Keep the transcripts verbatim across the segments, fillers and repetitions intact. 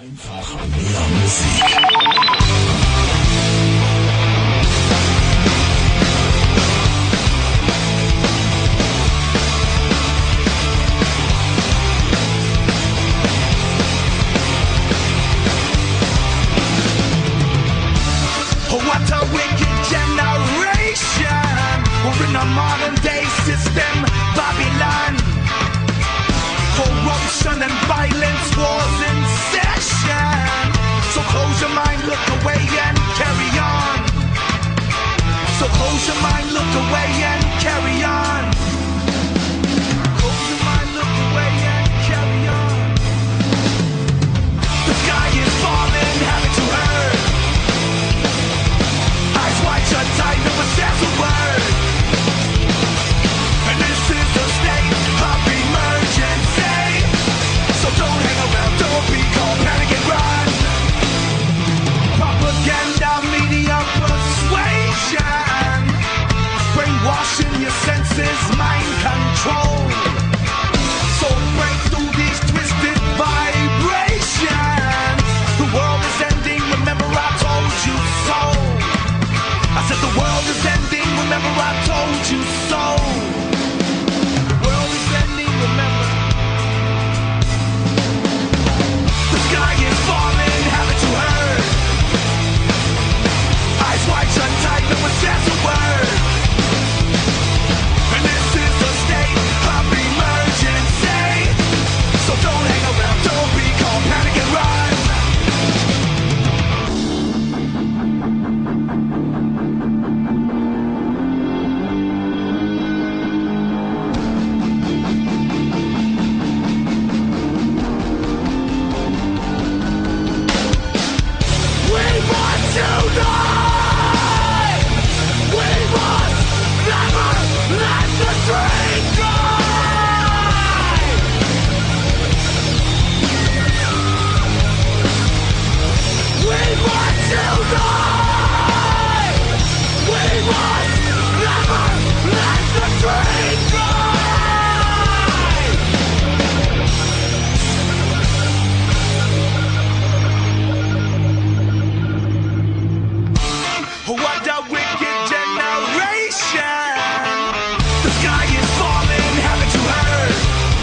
Einfach mehr Musik. What a wicked generation. We're in a modern day system, Babylon. Corruption and violence, wars in session. So close your mind, look away and carry on. So close your mind, look away and carry on. Close your mind, look away and carry on. The sky is falling, haven't you heard? Eyes wide shut tight, never says a word. And this is a state of emergency. So don't hang around, don't be called, panic and run. Propaganda, media persuasion, brainwashing your senses, mind control. So break through these twisted vibrations. The world is ending, remember I told you so. I said the world is ending, remember I told you so. The world is ending, remember. The sky is falling, haven't you heard? Eyes wide shut tight, no one says a word. And this is a state of emergency. So don't hang around, don't be called, panic and run. What a wicked generation. The sky is falling, haven't you heard?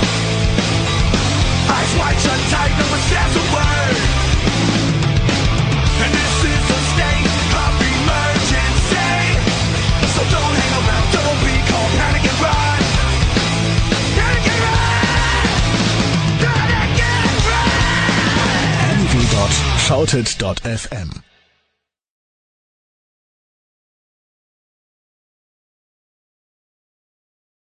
Eyes wide shut tight, no one says a word. And this is a state of emergency. So don't hang around, don't be called, panic and run. Panic and run! Panic and run! n w dot shouted dot f m